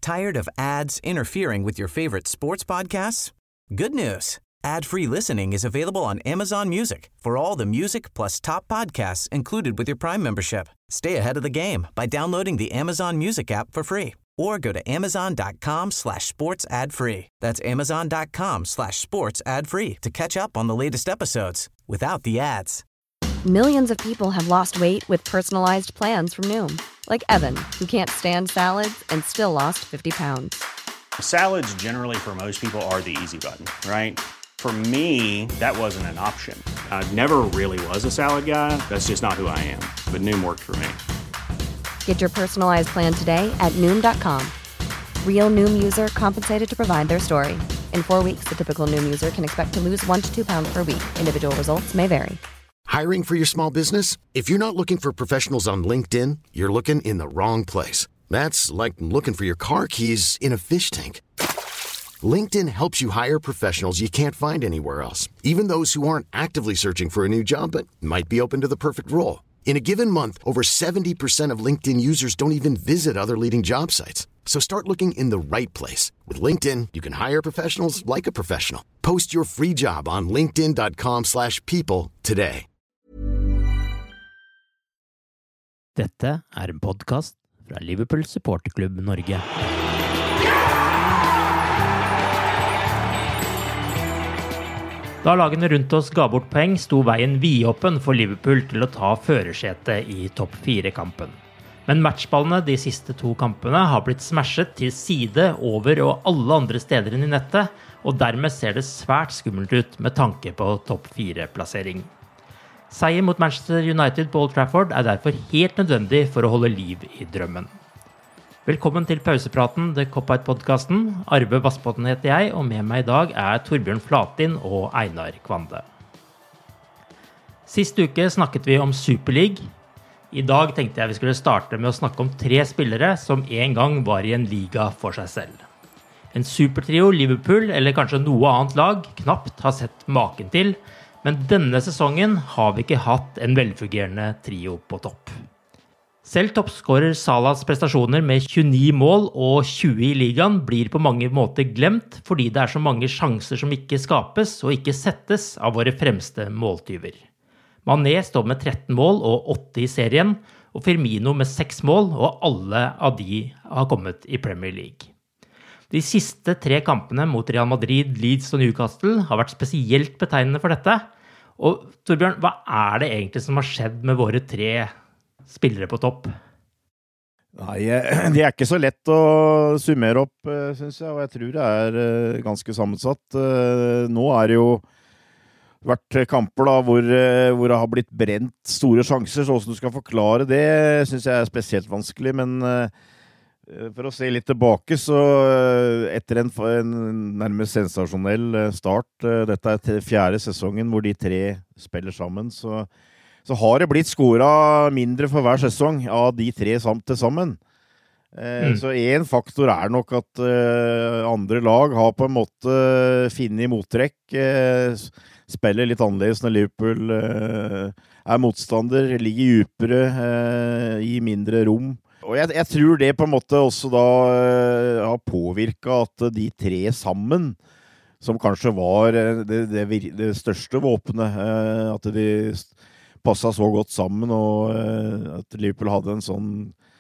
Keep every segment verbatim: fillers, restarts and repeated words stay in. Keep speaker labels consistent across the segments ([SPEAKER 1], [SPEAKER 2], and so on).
[SPEAKER 1] Tired of ads interfering with your favorite sports podcasts? Good news. Ad-free listening is available on Amazon Music for all the music plus top podcasts included with your Prime membership. Stay ahead of the game by downloading the Amazon Music app for free or go to amazon.com slash sports ad free. That's amazon.com slash sports ad free to catch up on the latest episodes without the ads.
[SPEAKER 2] Millions of people have lost weight with personalized plans from Noom. Like Evan, who can't stand salads and still lost fifty pounds.
[SPEAKER 3] Salads generally for most people are the easy button, right? For me, that wasn't an option. I never really was a salad guy. That's just not who I am. But Noom worked for me.
[SPEAKER 2] Get your personalized plan today at Noom dot com. Real Noom user compensated to provide their story. In four weeks, the typical Noom user can expect to lose one to two pounds per week. Individual results may vary.
[SPEAKER 4] Hiring for your small business? If you're not looking for professionals on LinkedIn, you're looking in the wrong place. That's like looking for your car keys in a fish tank. LinkedIn helps you hire professionals you can't find anywhere else, even those who aren't actively searching for a new job but might be open to the perfect role. In a given month, over seventy percent of LinkedIn users don't even visit other leading job sites. So start looking in the right place. With LinkedIn, you can hire professionals like a professional. Post your free job on linkedin.com slash people today.
[SPEAKER 5] Dette er en podcast fra Liverpool Supporterklubb Norge. Da lagene rundt oss ga bort poeng, sto veien vidåpen for Liverpool til å ta førersetet i topp fire-kampen. Men matchballene de siste to kampene har blitt smashet til side, over og alle andre steder enn i nettet, og dermed ser det svært skummelt ut med tanke på topp fire-plassering. Seier mot Manchester United på Old Trafford er derfor helt nødvendig for å holde liv i drømmen. Velkommen til pausepraten, The Cop-Out-podcasten. Arve Vassbotn heter jeg, og med meg i dag er Torbjørn Flatin og Einar Kvande. Sist uke snakket vi om Super League. I dag tenkte jeg vi skulle starte med å snakke om tre spillere som en gang var i en liga for seg selv. En supertrio Liverpool, eller kanskje noe annet lag, knapt har sett maken til, men denne sesongen har vi ikke hatt en velfungerende trio på topp. Selv toppskårer Salahs prestasjoner med tjueni mål og tjue i ligaen blir på mange måter glemt fordi det er så mange sjanser som ikke skapes og ikke settes av våre fremste måltyver. Mané står med tretten mål og åtte i serien, og Firmino med seks mål, og alle av de har kommet i Premier League. De siste tre kampene mot Real Madrid, Leeds og Newcastle har vært spesielt betegnende for dette. Og Torbjørn, hva er det egentlig som har skjedd med våre tre spillere på topp?
[SPEAKER 6] Nei, det er ikke så lett å summere opp, synes jeg, og jeg tror det er ganske sammensatt. Nå er det jo vært kamper da, hvor, hvor det har blitt brent store sjanser, så hvordan du skal forklare det, synes jeg er spesielt vanskelig, men for å se litt tilbake, så etter en, en nærmest sensasjonell start, dette er fjerde sesongen hvor de tre spiller sammen, så, så har det blitt scoret mindre for hver sesong av de tre samt til sammen. Mm. Så en faktor er nok at andre lag har på en måte finnet mottrekk, spiller litt annerledes når Liverpool er motstander, ligger dypere, i mindre rom. Og jeg, jeg tror det på en måte også da uh, har påvirket at de tre sammen, som kanskje var det, det, det største våpenet, uh, at de passet så godt sammen, og uh, at Liverpool hadde en sånn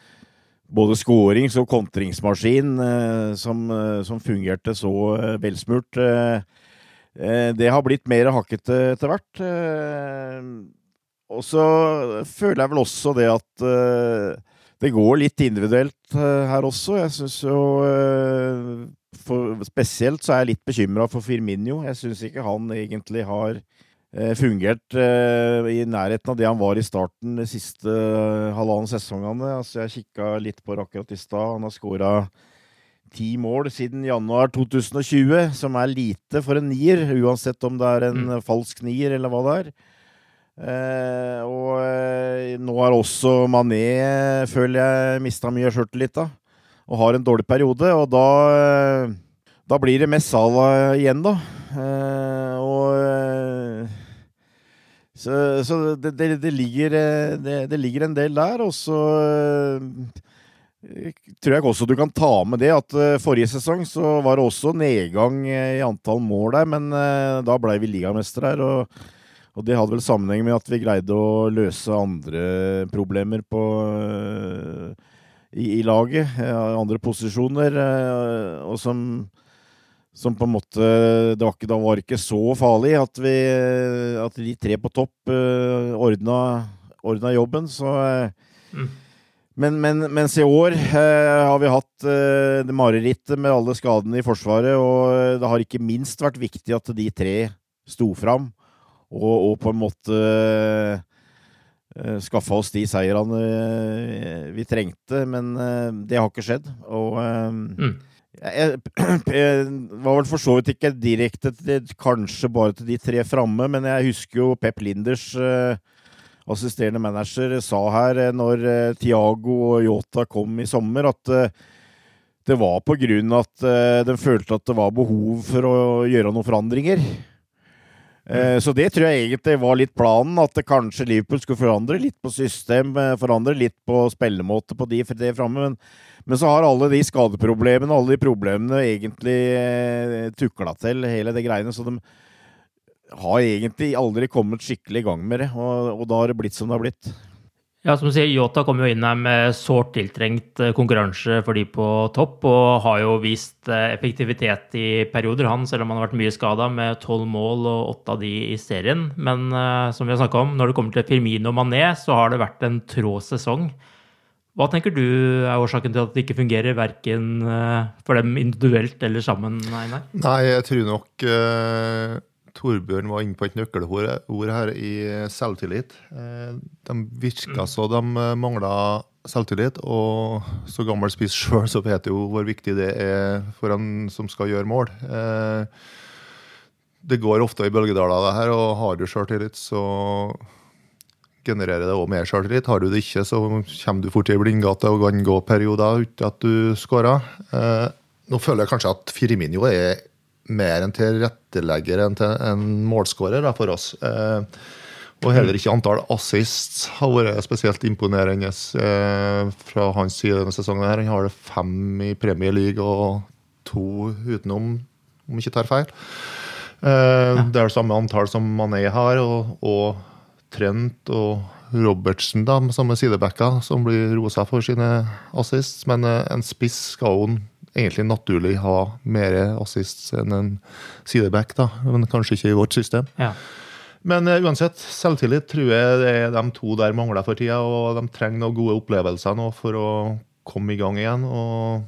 [SPEAKER 6] både scorings- og kontringsmaskin uh, som, uh, som fungerte så uh, velsmurt. Uh, uh, det har blitt mer hakkete etter hvert. Uh, og så føler jeg vel også det at uh, det går litt individuelt uh, her også. Jeg synes jo, uh, for, spesielt så er jeg litt bekymret for Firmino. Jeg synes ikke han egentlig har uh, fungert uh, i nærheten av det han var i starten de siste uh, halvannen sesongene. Altså, jeg kikket litt på det akkurat i sted. Han har scoret ti mål siden januar to tusen og tjue, som er lite for en nier, uansett om det er en mm. falsk nier eller hva det er. Eh, og eh, nå er også Mané, føler jeg, mistet mye skjørtelitt da, og har en dårlig periode, og da, eh, da blir det mest Salah igjen da. Eh, og eh, så, så det, det, det, ligger, det, det ligger en del der, og så eh, tror jeg også du kan ta med det, at uh, forrige sesong så var det også nedgang i antall mål der, men uh, da ble vi ligamester her, og, og det hadde vel sammenheng med at vi greide å løse andre problemer på, uh, i, i laget, uh, andre posisjoner, uh, og som, som på en måte, det var ikke, da var det ikke så farlig at, vi, at de tre på topp uh, ordna, ordna jobben, så... Uh, mm. Men, men, mens i år eh, har vi hatt eh, det marerittet med alle skadene i forsvaret, og det har ikke minst vært viktig at de tre sto fram, og, og på en måte eh, skaffa oss de seirene eh, vi trengte, men eh, det har ikke skjedd. Og eh, mm. jeg, jeg var vel for så vidt ikke direkte til, kanskje bare til de tre framme, men jeg husker jo Pep Linders eh, assisterende manager sa her når Thiago og Jota kom i sommer at det var på grunn at de følte at det var behov for å gjøre noen forandringer. Så det tror jeg egentlig var litt planen, at det kanskje Liverpool skulle forandre litt på system, forandre litt på spillemåte på de, de fremme, men, men så har alle de skadeproblemene, alle de problemene egentlig tuklet til hele det greiene, så de har egentlig aldri kommet skikkelig i gang med det, og, og da har det blitt som det har blitt.
[SPEAKER 5] Ja, som du sier, Jota kom jo inn her med sårt tiltrengt konkurranse for de på topp, og har jo vist effektivitet i perioder, han, selv om han har vært mye skadet med tolv mål og åtte av de i serien. Men uh, som vi har snakket om, når det kommer til Firmino og Mané, så har det vært en trå sesong. Hva tenker du er årsaken til at det ikke fungerer hverken uh, for dem individuelt eller sammen, Einar?
[SPEAKER 7] Nei, jeg tror nok... Uh... Torbjørn var inne på et nøkkelord her i selvtillit. De virket så de manglet selvtillit, og så gammel spiss selv så vet jo hvor viktig det er for en som skal gjøre mål. Det går ofte i bølgedaler det her, og har du selvtillit så genererer det også mer selvtillit. Har du det ikke så kommer du fort i blindgate og kan gå perioder uten at du skårer. Nå føler jeg kanskje at Firmino er mer enn tilrettelegger enn til en målskårer da, for oss. Eh, og heller ikke antall assists har vært spesielt imponerende eh, fra hans side denne sesongen her. Han har det fem i Premier League og to utenom, om ikke tar feil. Eh, det er det samme antall som Mané har, og, og Trent og Robertson da, samme sidebacker, som blir rosa for sine assists, men eh, en spiss skal hun egentlig naturlig ha mer assists enn en sideback da, men kanskje ikke i vårt system. Ja. Men uh, uansett, selvtillit tror jeg det er de to der mangler for tida, og de trenger noen gode opplevelser nå for å komme i gang igjen, og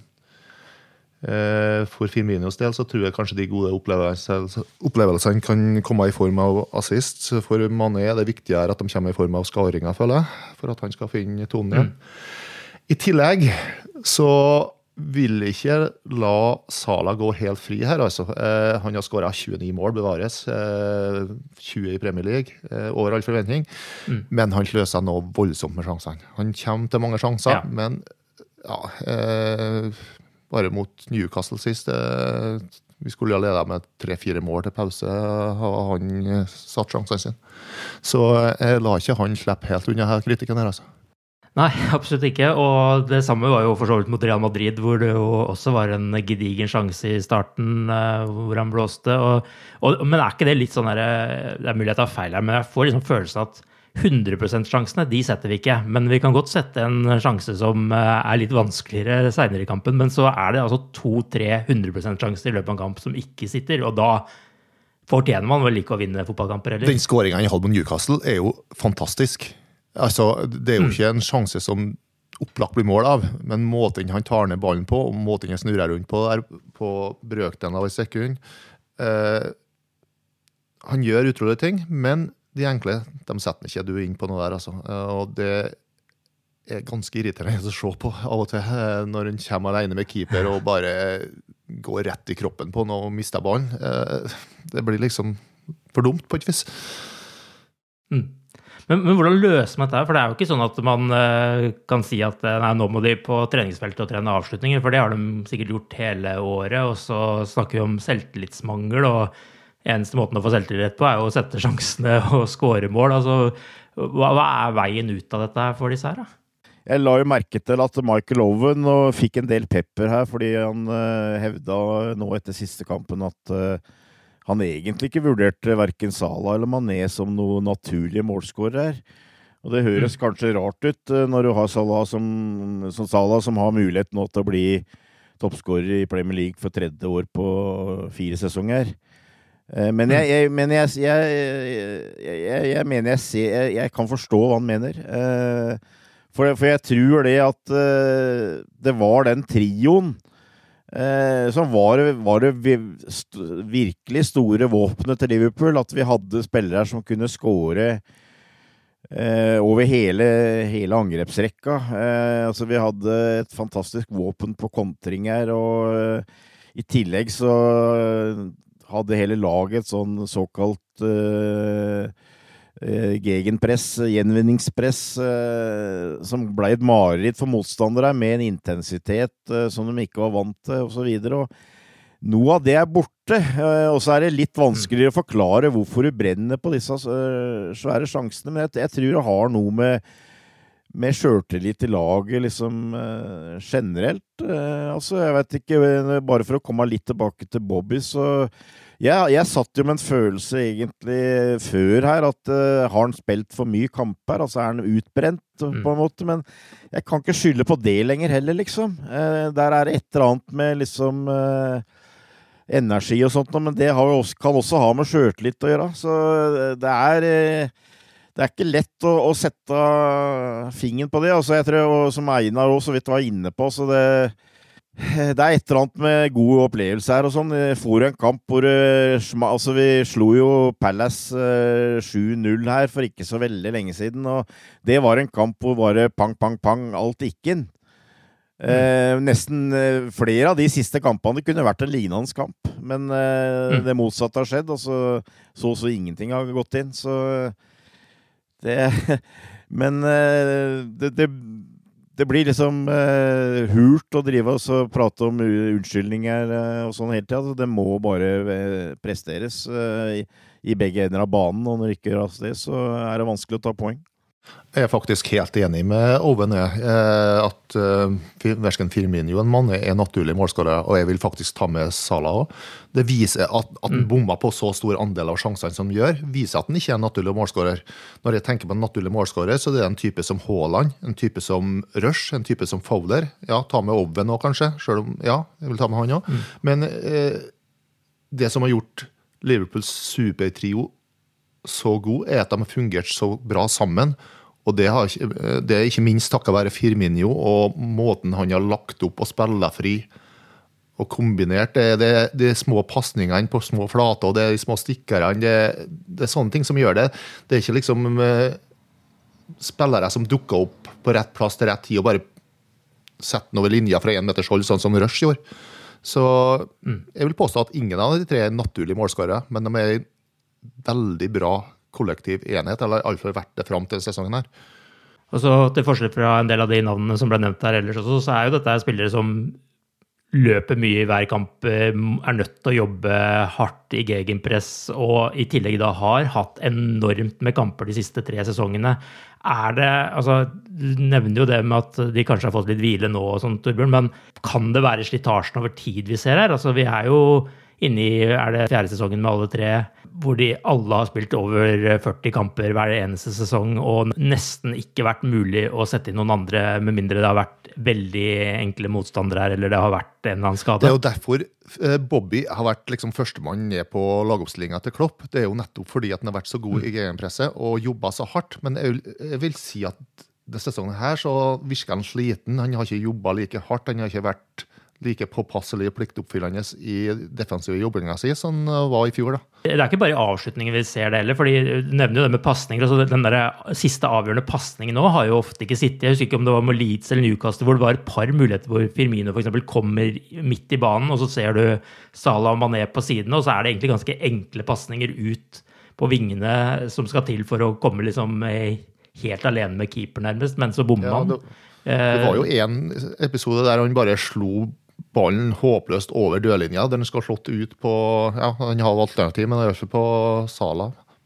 [SPEAKER 7] uh, for Firminos del så tror jeg kanskje de gode opplevelsene, opplevelsene kan komme i form av assist. For Mané er det viktigere at de kommer i form av skåringer, føler jeg, for at han skal finne tonen igjen. Mm. I tillegg så vil ikke la Salah gå helt fri her, altså. Eh, han har skåret tjueni mål, bevares, eh, tjue i Premier League, eh, over all forventning, mm. men han løser nå voldsomt med sjansene. Han kommer til mange sjanser, ja. men ja, eh, bare mot Newcastle sist, eh, vi skulle ha ledet med tre-fire mål til pause, har han satt sjansene sin. Så jeg la ikke han slippe helt unna her kritikken her, altså.
[SPEAKER 5] Nei, absolutt ikke, og det samme var jo for så vidt mot Real Madrid, hvor det jo også var en gedigen sjanse i starten, hvor han blåste, og, og, men er ikke det litt sånn der, det er mulig jeg tar feil her, men jeg får liksom følelsen at hundre prosent sjansene, de setter vi ikke, men vi kan godt sette en sjanse som er litt vanskeligere senere i kampen, men så er det altså to-tre hundre prosent sjanser i løpet av en kamp som ikke sitter, og da fortjener man vel ikke å vinne fotballkamper, eller?
[SPEAKER 7] Den skåringen i Halmon Newcastle er jo fantastisk. Altså, det er jo ikke en sjanse som opplagt blir mål av, men måten han tar ned ballen på, og måten han snurrer rundt på der, på brøkdelen av et sekund, eh, han gjør utrolige ting, men de enkle, de setter ikke du inn på noe der, altså. Og det er ganske irriterende å se på av og til, når han kommer alene med keeper og bare går rett i kroppen på noe og mister ballen. Eh, det blir liksom for dumt på et vis.
[SPEAKER 5] Mm. Men, men hvordan løser man dette? For det er jo ikke sånn at man uh, kan si at nei, nå må de på treningsfeltet og trene avslutninger, for det har de sikkert gjort hele året, og så snakker vi om selvtillitsmangel, og eneste måten å få selvtillit på er jo å sette sjansene og score mål. Altså, hva, hva er veien ut av dette her for disse her da?
[SPEAKER 6] jeg la jo merke til at Michael Owen og fikk en del pepper her, fordi han uh, hevda nå etter siste kampen at uh, han egentlig ikke vurderte hverken Salah eller Mané som noen naturlige målskårer her. Og det høres mm. kanskje rart ut uh, når du har Salah som, som Salah som har mulighet nå til å bli toppskårer i Premier League for tredje år på fire sesonger. Men jeg, jeg, men jeg, jeg, jeg, jeg, jeg mener jeg, ser, jeg, jeg kan forstå hva han mener. For, for jeg tror det at det var den trioen som var, var det virkelig store våpnet til Liverpool, at vi hadde spillere som kunne skåre Eh, over hele, hele angrepsrekka. Eh, altså vi hadde et fantastisk våpen på kontring her, og eh, i tillegg så hadde hele laget et sånn såkalt eh, eh, gegenpress, gjenvinningspress, eh, som ble et mareritt for motstandere med en intensitet eh, som de ikke var vant til, og så videre, og noe av det er borte, og så er det litt vanskeligere å forklare hvorfor du brenner på disse svære sjansene, men jeg, jeg tror det har noe med, med selvtillit i laget liksom generelt. Altså, jeg vet ikke, bare for å komme litt tilbake til Bobby, så jeg, jeg satt jo med en følelse egentlig før her, at uh, har han spilt for mye kamper, altså er han utbrent på en måte, men jeg kan ikke skylde på det lenger heller, liksom. Uh, der er det et eller annet med liksom... Uh, energi og sånt, men det har også, kan også ha med selvtillit å gjøre, så det er det er ikke lett å, å sette fingeren på det, altså jeg tror, og som Einar også så vidt var inne på, så det, det er et eller annet med gode opplevelser her og sånn. Vi får en kamp hvor altså vi slo jo Palace sju null her for ikke så veldig lenge siden, og det var en kamp hvor bare pang, pang, pang, alt gikk inn. Eh, nesten eh, flere av de siste kampene kunne vært en lignende kamp, men eh, mm. det motsatte har skjedd, og så så, så ingenting har gått inn, så det men eh, det, det, det blir liksom eh, hult å drive og så prate om unnskyldninger eh, og sånn hele tiden, det må bare eh, presteres eh, i, i begge ender av banen, og når det ikke gjøres det, så er det vanskelig å ta poeng.
[SPEAKER 7] Jeg er faktisk helt enig med Owen eh, at eh, hverken Firmino og Mané er naturlige målskårere, og jeg vil faktisk ta med Salah også. Det viser at, at han bommer på så stor andel av sjansene som gjør, viser at han ikke er en naturlig målskårer. Når jeg tenker på en naturlig målskårer, så er det en type som Haaland, en type som Rush, en type som Fowler. Ja, ta med Owen også kanskje, selv om, ja, jeg vil ta med han også. Mm. Men eh, det som har gjort Liverpools supertrio så god, er at de har fungert så bra sammen. Og det, har, det er ikke minst takket være Firmino og måten han har lagt opp og spillet fri og kombinert. Det, det, det er små passningene på små flater, og det er de små stikkerne. Det, det er sånne ting som gjør det. Det er ikke liksom uh, spillere som dukker opp på rett plass til rett tid og bare setter den over linja fra en meters hold, sånn som Rush gjorde. Så jeg vil påstå at ingen av de tre er naturlige målskårere, men de er veldig bra kollektiv enhet, eller i alle fall vært det frem til sesongen her.
[SPEAKER 5] Og så til forskjell fra en del av de navnene som ble nevnt her ellers også, så er jo dette spillere som løper mye i hver kamp, er nødt til å jobbe hardt i gegenpress, og i tillegg da har hatt enormt med kamper de siste tre sesongene. Er det, altså, du nevner jo det med at de kanskje har fått litt hvile nå og sånt, Torbjørn, men kan det være slitasjen over tid vi ser her? Altså, vi er jo inne i, er det fjerde sesongen med alle tre, hvor de alle har spilt over førti kamper hver eneste sesong, og nesten ikke vært mulig å sette inn noen andre, med mindre det har vært veldig enkle motstandere her, eller det har vært en eller annen skade.
[SPEAKER 7] Det er jo derfor Bobby har vært liksom førstemann ned på lagoppstillingen til Klopp. Det er jo nettopp fordi at han har vært så god i gegenpresset og jobbet så hardt, men jeg vil, jeg vil si at denne sesongen her så virker han sliten, han har ikke jobbet like hardt, han har ikke vært like påpasselig og pliktoppfyllende i defensive jobbinga si som var i fjor da.
[SPEAKER 5] Det er ikke bare i avslutningen vi ser det heller, fordi du nevner jo det med passninger, altså den der siste avgjørende passningen nå har jo ofte ikke sittet, jeg husker ikke om det var med Leeds eller Newcastle, hvor det var et par muligheter hvor Firmino for eksempel kommer midt i banen, og så ser du Salah og Mané på siden, og så er det egentlig ganske enkle passninger ut på vingene som skal til for å komme liksom helt alene med keeper nærmest, men så bommer
[SPEAKER 7] ja,
[SPEAKER 5] man.
[SPEAKER 7] Det, det var jo en episode der han bare slo ballen håpløst over dødlinja, den skal slått ut på, ja, han har alternativ, men det er ikke på Salah,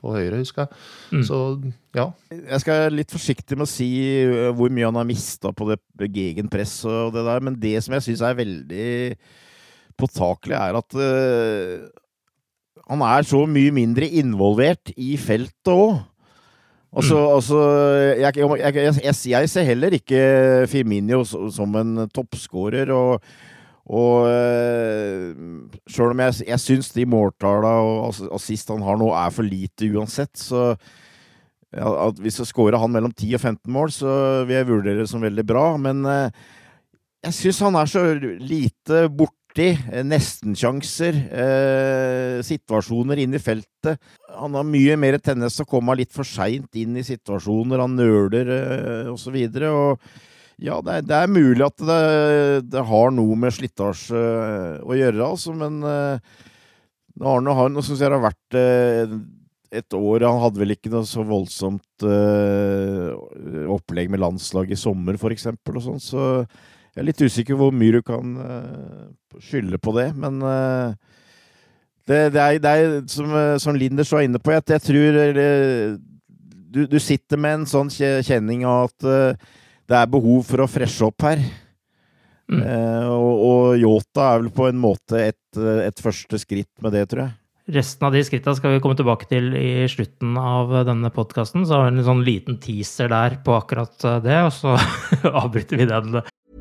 [SPEAKER 7] på høyre, husker jeg.
[SPEAKER 5] Mm.
[SPEAKER 7] Så, ja.
[SPEAKER 6] Jeg skal litt forsiktig med å si hvor mye han har mistet på det gegenpress og det der, men det som jeg synes er veldig påtakelig er at uh, han er så mye mindre involvert i feltet også. Altså, mm. altså jeg, jeg, jeg, jeg ser heller ikke Firmino som en toppskårer, og, og selv om jeg, jeg synes de måltallene og assist han har nå er for lite uansett, så ja, at hvis jeg skårer han mellom ti og femten mål, så vil jeg vurdere det som veldig bra, men jeg synes han er så lite borte nestenkjanser, eh, situasjoner inn i feltet. Han har mye mer tendens til å komme litt for sent inn i situasjoner, han nøler eh, og så videre, og ja, det er, det er mulig at det, det har noe med slitasje eh, å gjøre, altså, men eh, Arne har, nå synes jeg det har vært eh, et år, han hadde vel ikke noe så voldsomt eh, opplegg med landslag i sommer, for eksempel, og sånn, så jeg er litt usikker hvor mye du kan uh, skylde på det, men uh, det, det, er, det er som, som Linders var inne på, at jeg tror uh, du, du sitter med en sånn kjenning av at uh, det er behov for å freshe opp her. Mm. Uh, og, og Jota er vel på en måte et, et første skritt med det, tror jeg.
[SPEAKER 5] Resten av de skrittene skal vi komme tilbake til i slutten av denne podcasten, så har vi en sånn liten teaser der på akkurat det, og så avbryter vi den.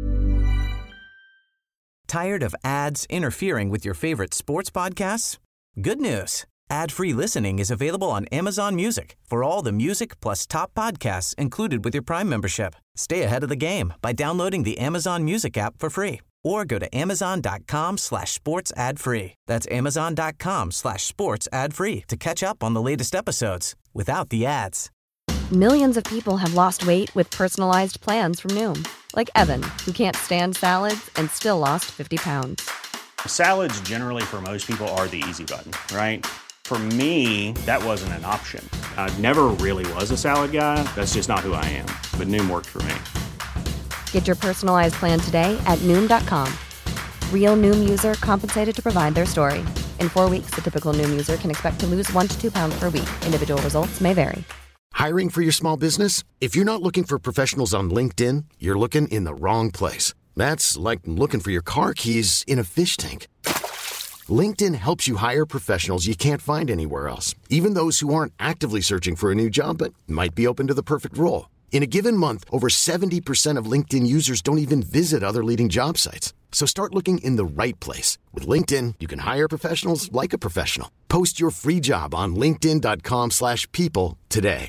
[SPEAKER 1] Tired of ads interfering with your favorite sports podcasts? Good news. Ad-free listening is available on Amazon Music for all the music plus top podcasts included with your Prime membership. Stay ahead of the game by downloading the Amazon Music app for free or go to amazon.com slash sports ad free. That's amazon.com slash sports ad free to catch up on the latest episodes without the ads.
[SPEAKER 2] Millions of people have lost weight with personalized plans from Noom. Like Evan, who can't stand salads and still lost fifty pounds.
[SPEAKER 3] Salads generally for most people are the easy button, right? For me, that wasn't an option. I never really was a salad guy. That's just not who I am. But Noom worked for me.
[SPEAKER 2] Get your personalized plan today at Noom dot com. Real Noom user compensated to provide their story. In four weeks, the typical Noom user can expect to lose one to two pounds per week. Individual results may vary.
[SPEAKER 4] Hiring for your small business? If you're not looking for professionals on LinkedIn, you're looking in the wrong place. That's like looking for your car keys in a fish tank. LinkedIn helps you hire professionals you can't find anywhere else, even those who aren't actively searching for a new job but might be open to the perfect role. In a given month, over seventy percent of LinkedIn users don't even visit other leading job sites. So start looking in the right place. With LinkedIn, you can hire professionals like a professional. Post your free job on linkedin.com slash people today.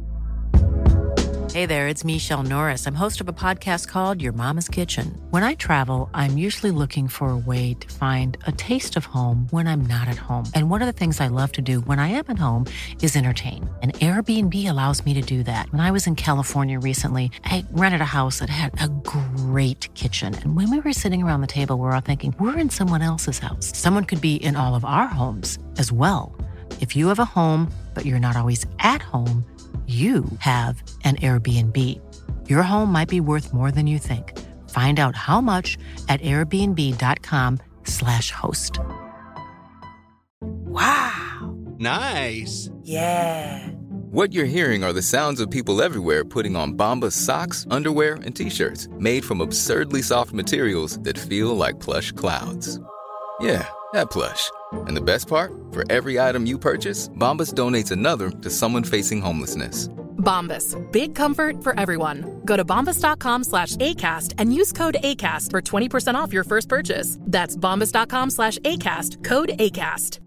[SPEAKER 8] Hey there, it's Michelle Norris. I'm host of a podcast called Your Mama's Kitchen. When I travel, I'm usually looking for a way to find a taste of home when I'm not at home. And one of the things I love to do when I am at home is entertain. And Airbnb allows me to do that. When I was in California recently, I rented a house that had a great kitchen. And when we were sitting around the table, we were all thinking, we're in someone else's house. Someone could be in all of our homes as well. If you have a home, but you're not always at home, you have an Airbnb. Your home might be worth more than you think. Find out how much at airbnb.com slash host.
[SPEAKER 9] Wow. Nice.
[SPEAKER 10] Yeah.
[SPEAKER 9] What you're hearing are the sounds of people everywhere putting on Bombas socks, underwear, and T-shirts made from absurdly soft materials that feel like plush clouds. Yeah, that plush. And the best part? For every item you purchase, Bombas donates another to someone facing homelessness.
[SPEAKER 11] Bombas. Big comfort for everyone. Go to bombas.com slash ACAST and use code ACAST for twenty percent off your first purchase. That's bombas.com slash ACAST. Code ACAST.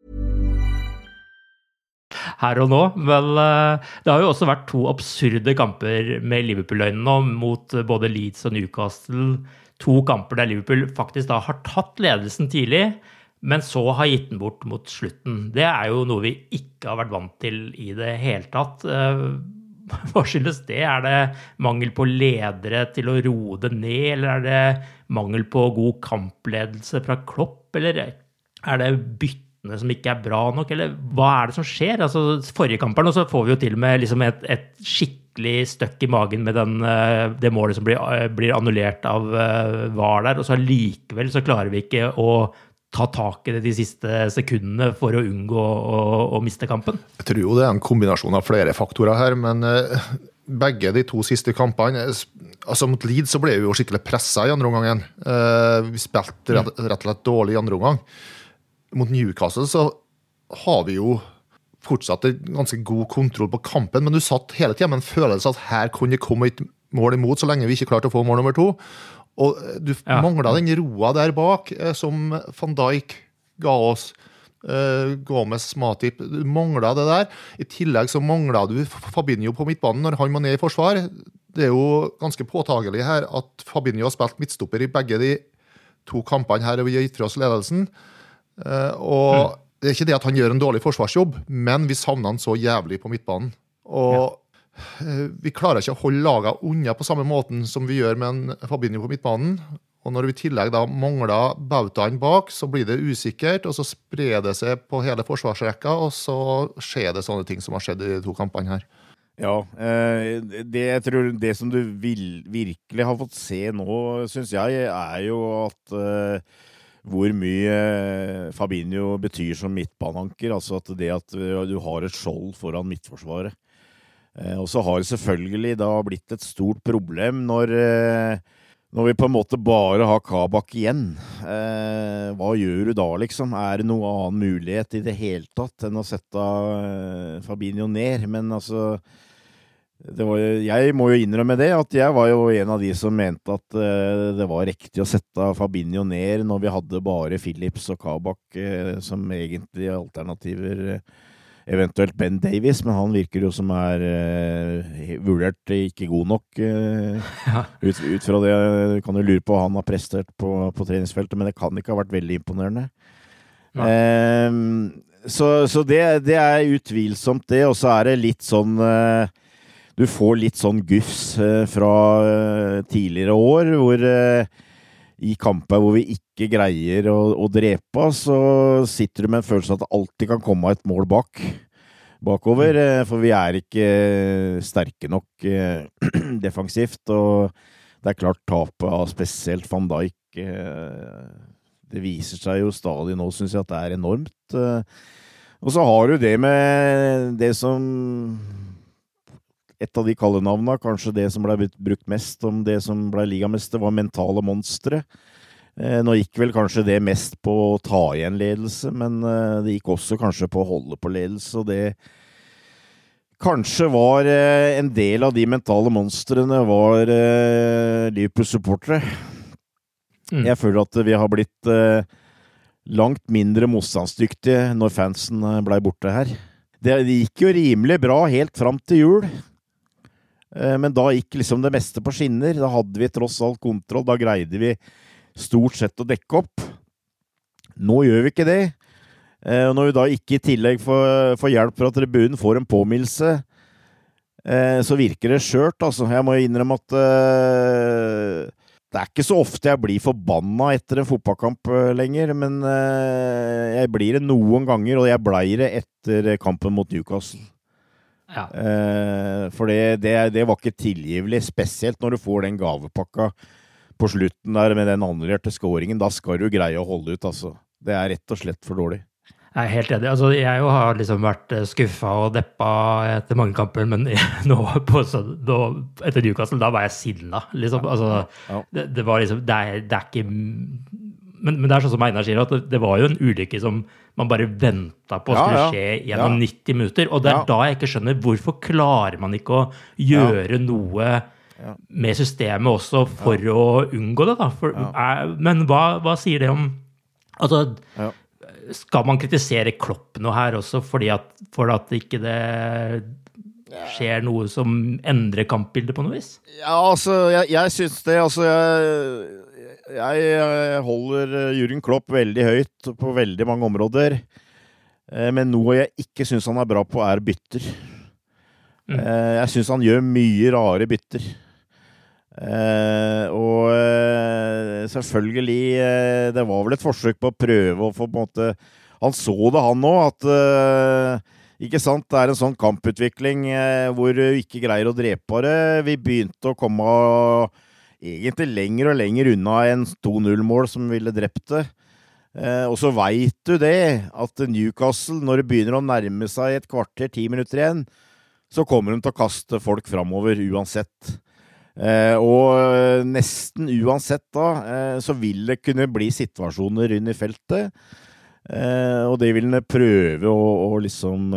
[SPEAKER 5] Her og nå, vel, det har jo også vært to absurde kamper med Liverpool-øynene nå, mot både Leeds og Newcastle. To kamper der Liverpool faktisk da har tatt ledelsen tidlig, men så har gitt den bort mot slutten. Det er jo noe vi ikke har vært vant til i det hele tatt. Hva skyldes det? Er det mangel på ledere til å roe det ned, eller er det mangel på god kampledelse fra Klopp, eller er det byttene som ikke er bra nok, eller hva er det som skjer? Altså, forrige kampen, og så får vi jo til med liksom et, et skikkelig støkk i magen med den, det målet som blir, blir annullert av V A R der, og så likevel så klarer vi ikke å ta tak i det de siste sekundene for å unngå å, å miste kampen?
[SPEAKER 7] Jeg tror jo det er en kombinasjon av flere faktorer her, men eh, begge de to siste kampene, altså mot Leeds så ble vi jo skikkelig presset i andre omgangen. Eh, vi spilte rett, rett og slett dårlig i andre omgang. Mot Newcastle så har vi jo fortsatt en ganske god kontroll på kampen, men du satt hele tiden med en følelse at her kunne det komme et mål imot så lenge vi ikke klarte å få mål nummer to. Og du ja. manglet den roa der bak som Van Dijk ga oss, uh, Gomez, Matip, du manglet det der. I tillegg så manglet du Fabinho på midtbanen når han var ned i forsvar. Det er jo ganske påtagelig her at Fabinho har spilt midtstopper i begge de to kampene her, og vi har gitt fra oss ledelsen. Uh, og mm. det er ikke det at han gjør en dårlig forsvarsjobb, men vi savner han så jævlig på midtbanen. Og ja. vi klarer ikke å holde laget unna på samme måten som vi gjør med en Fabinho på midtbanen. Og når vi i tillegg da mangler bautaen bak, så blir det usikkert, og så sprer det seg på hele forsvarsrekka, og så skjer det sånne ting som har skjedd i de to kampene her.
[SPEAKER 6] Ja, det, jeg tror det som du vil, virkelig har fått se nå, synes jeg, er jo at uh, hvor mye Fabinho betyr som midtbaneanker, altså at det at du har et skjold foran midtforsvaret. Og så har det selvfølgelig da blitt et stort problem når, når vi på en måte bare har Kabak igjen. Hva gjør du da liksom? Er det noen annen mulighet i det hele tatt enn å sette Fabinho ned? Men altså, det var, jeg må jo innrømme det, at jeg var jo en av de som mente at det var riktig å sette Fabinho ned når vi hadde bare Phillips og Kabak som egentlig alternativer. Eventuelt Ben Davies, men han virker jo som er uh, vurdert ikke god nok uh, ja. ut, ut fra det. Kan jo lure på han har prestert på, på treningsfeltet, men det kan ikke ha vært veldig imponerende. Uh, så så det, det er utvilsomt det, og så er det litt sånn uh, du får litt sånn gufs uh, fra uh, tidligere år, hvor uh, i kamper hvor vi ikke greier å, å drepe, så sitter du med en følelse at det alltid kan komme et mål bak, bakover, for vi er ikke sterke nok eh, defensivt, og det er klart tapet av spesielt Van Dijk, eh, det viser seg jo stadig nå, synes jeg at det er enormt. Eh, og så har du det med det som et av de kallenavnene, kanskje det som ble brukt mest om det som ble ligamester, var mentale monstre. Eh, nå gikk vel kanskje det mest på å ta igjen ledelse, men eh, det gikk også kanskje på å holde på ledelse, og det kanskje var eh, en del av de mentale monstrene var eh, Liverpool-supportere. Mm. Jeg føler at vi har blitt eh, langt mindre motstandsdyktige når fansen ble borte her. Det, det gikk jo rimelig bra helt fram til jul. Men da gikk liksom det meste på skinner. Da hadde vi tross alt kontroll. Da greide vi stort sett å dekke opp. Nå gjør vi ikke det. Og når vi da ikke i tillegg får, får hjelp fra tribunen, får en påminnelse, så virker det skjørt. Altså, jeg må innrømme at det er ikke så ofte jeg blir forbanna etter en fotballkamp lenger, men jeg blir det noen ganger, og jeg ble det etter kampen mot Newcastle. Ja. Eh, for det, det, det var ikke tilgivelig, spesielt når du får den gavepakka på slutten der med den annullerte scoringen. Da skal du greie å holde ut, altså. Det er rett og slett for dårlig.
[SPEAKER 5] Jeg er helt enig. Altså, jeg jo har liksom vært skuffa og deppa etter mange kamper, men nå, på, så, nå etter Newcastle, da var jeg sinna. Liksom. Altså, ja. det, det var liksom, det er, det er ikke... Men, men det er sånn som Einar sier, at det, det var jo en ulykke som man bare ventet på skulle ja, ja. skje gjennom ja. nitti minutter, og det er ja. da jeg ikke skjønner hvorfor klarer man ikke å gjøre ja. noe ja. med systemet også for ja. å unngå det da. For, ja. er, men hva, hva sier det om, altså, ja. skal man kritisere Klopp nå her også, fordi at, for at ikke det skjer noe som endrer kampbildet på noe vis?
[SPEAKER 6] Ja, altså, jeg, jeg synes det, altså, jeg... Jeg holder Jürgen Klopp veldig høyt på veldig mange områder, men noe jeg ikke synes han er bra på er bytter. Mm. Jeg synes han gjør mye rare bytter. Og selvfølgelig, det var vel et forsøk på å prøve å få på en måte, han så det han nå, at ikke sant, det er en sånn kamputvikling hvor vi ikke greier å drepe det. Vi begynte å komme av egentlig lenger og lenger unna en to null-mål som ville drept det. Eh, og så vet du det, at Newcastle, når det begynner å nærme seg et kvarter, ti minutter igjen, så kommer de til å kaste folk fremover uansett. Eh, og nesten uansett da, eh, så vil det kunne bli situasjoner rundt i feltet, eh, og det vil de prøve å, å liksom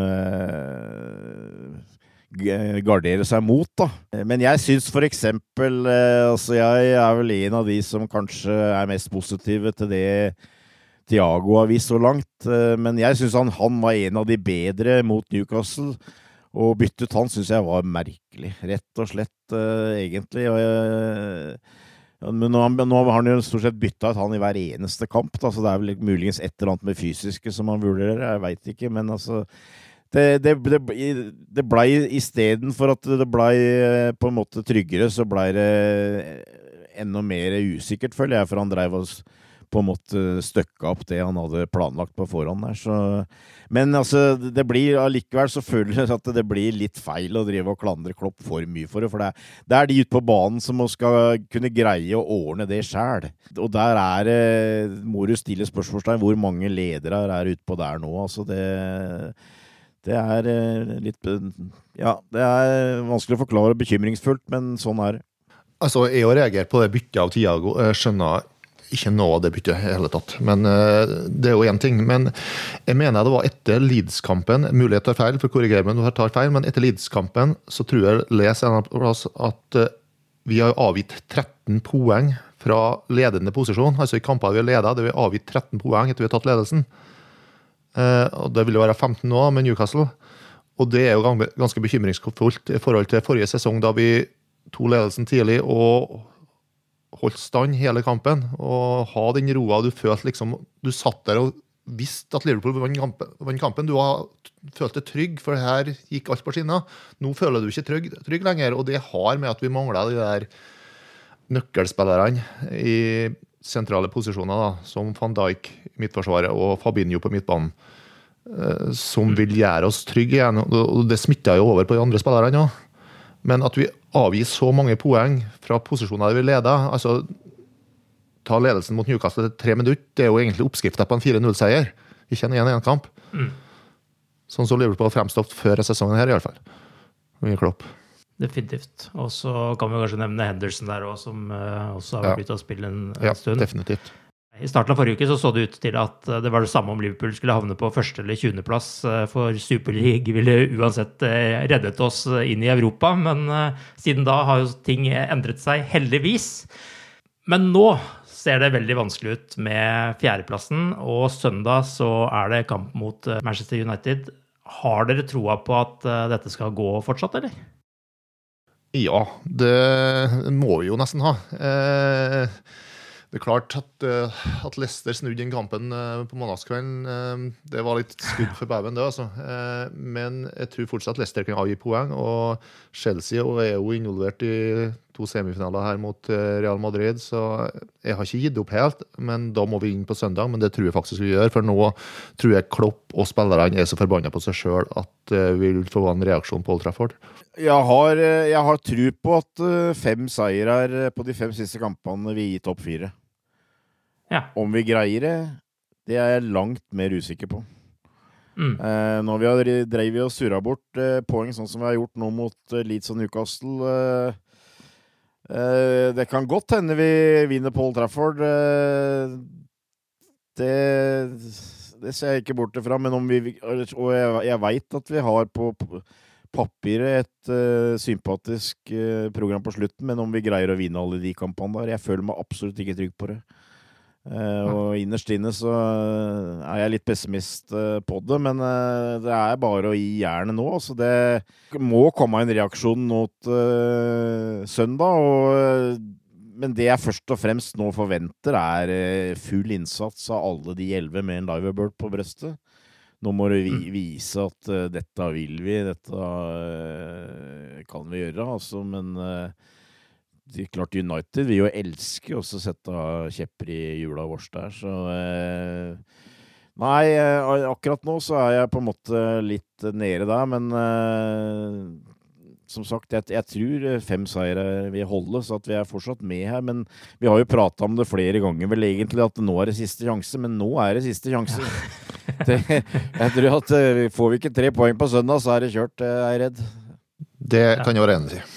[SPEAKER 6] eh, gardere seg mot da. Men jeg synes for eksempel, eh, altså jeg er vel en av de som kanskje er mest positive til det Thiago har vist så langt, men jeg synes han, han var en av de bedre mot Newcastle, og byttet han synes jeg var merkelig, rett og slett, uh, egentlig. Og jeg, men nå, nå har han jo stort sett byttet ut han i hver eneste kamp, da, så det er vel muligens et eller annet med fysiske som han vurderer, jeg vet ikke, men altså, det, det, det, det ble i stedet for at det ble på en måte tryggere, så ble det enda mer usikkert, føler jeg, for han drev oss på en måte støkka opp det han hadde planlagt på forhånd der, så men altså, det blir allikevel så føler jeg at det blir litt feil å drive og klandre Klopp for mye for det, for det er, det er de ute på banen som skal kunne greie å ordne det selv, og der er det, må du stille spørsmålstegn, hvor mange ledere er ute på der nå, altså det det er litt, ja, det er vanskelig å forklare, bekymringsfullt, men sånn er det.
[SPEAKER 7] Altså, jeg har reagert på det byttet av Thiago, jeg skjønner ikke nå det byttet hele tatt, men uh, det er jo en ting, men jeg mener det var etter Leeds-kampen, mulighet til feil, for korrigerer meg når jeg tar feil, men etter Leeds-kampen så tror jeg leser en plass at uh, vi har avgitt tretten poeng fra ledende posisjon, altså i kamper vi har ledet, det vi har avgitt tretten poeng etter vi har tatt ledelsen, uh, og det vil jo være femten nå med Newcastle, og det er jo ganske bekymringsfullt i forhold til forrige sesong da vi tog ledelsen tidlig og holdt stand hele kampen, og ha den roa du følte liksom, du satt der og visste at Liverpool vann kampen, vann kampen. Du har følt deg trygg, for her gikk alt på skinner. Nå føler du ikke trygg, trygg lenger, og det har med at vi mangler de der nøkkelspillerne i sentrale posisjoner, da, som Van Dijk i midtforsvaret og Fabinho på midtbanen, som vil gjøre oss trygge igjen, og det smitter jo over på de andre spillerne også. Men at vi avgir så mange poeng fra posisjoner der vi leder, altså ta ledelsen mot Newcastle til tre minutter, det er jo egentlig oppskriftet på en fire null-seier, ikke en en kamp. Mm. Sånn som Liverpool har fremstått før sesongen her i hvert fall. Mye Klopp.
[SPEAKER 5] Definitivt. Og så kan vi kanskje nevne Henderson der også, som uh, også har vært ute og spille en, en
[SPEAKER 7] ja,
[SPEAKER 5] stund.
[SPEAKER 7] Ja, definitivt.
[SPEAKER 5] I starten av forrige uke så så det ut til at det var det samme om Liverpool skulle havne på første eller tjuende plass, for Super League ville uansett reddet oss inn i Europa, men siden da har jo ting endret seg heldigvis. Men nå ser det veldig vanskelig ut med fjerdeplassen, og søndag så er det kamp mot Manchester United. Har dere troa på at dette skal gå fortsatt, eller?
[SPEAKER 7] Ja, det må vi jo nesten ha. Eh... Det er klart at, uh, at Leicester snudde inn kampen uh, på måndagskvelden, uh, det var litt skudd for baugen det, altså. Uh, men jeg tror fortsatt Leicester kan avgi poeng, og Chelsea er jo involvert i to semifinaler her mot uh, Real Madrid, så jeg har ikke gitt opp helt, men da må vi inn på søndag, men det tror jeg faktisk vi gjør, for nå tror jeg Klopp og spillerne er så forbannet på seg selv at uh, vi vil få en reaksjon på Old Trafford.
[SPEAKER 6] Jeg har, jeg har tro på at fem seirer på de fem siste kampene vil gi topp fire.
[SPEAKER 5] Ja.
[SPEAKER 6] Om vi greier det, det er jeg langt mer usikker på. Mm. Eh, når vi har drevet og surret bort eh, poeng sånn som vi har gjort nå mot eh, Leeds og Newcastle, eh, eh, det kan godt hende vi vinner på Old Trafford. Eh, det, det ser jeg ikke bort fra, men om vi, og jeg, jeg vet at vi har på, på papiret et uh, sympatisk uh, program på slutten, men om vi greier å vinne alle de kampene der, jeg føler meg absolutt ikke trygg på det. Uh, og innerst inne så uh, er jeg litt pessimist uh, på det, men uh, det er bare å gi jernet nå, så det må komme en reaksjon nå til uh, søndag, og, uh, men det jeg først og fremst nå forventer er uh, full innsats av alle de elleve med en Liverbird på brøstet. Nå må du vi- vise at uh, dette vil vi, dette uh, kan vi gjøre, altså, men uh, det er klart United vil jo elske også sette kjepper i hjula vårs der, så uh, nei, uh, akkurat nå så er jeg på en måte litt nede der, men uh, som sagt, jeg, jeg tror fem seire vil holde, så at vi er fortsatt med her, men vi har jo pratet om det flere ganger, vel egentlig at nå er det siste sjanse, men nå er det siste sjanse. Det, jeg tror at får vi ikke tre poeng på søndag, så er det kjørt, jeg er redd.
[SPEAKER 7] Det kan jeg være enig i.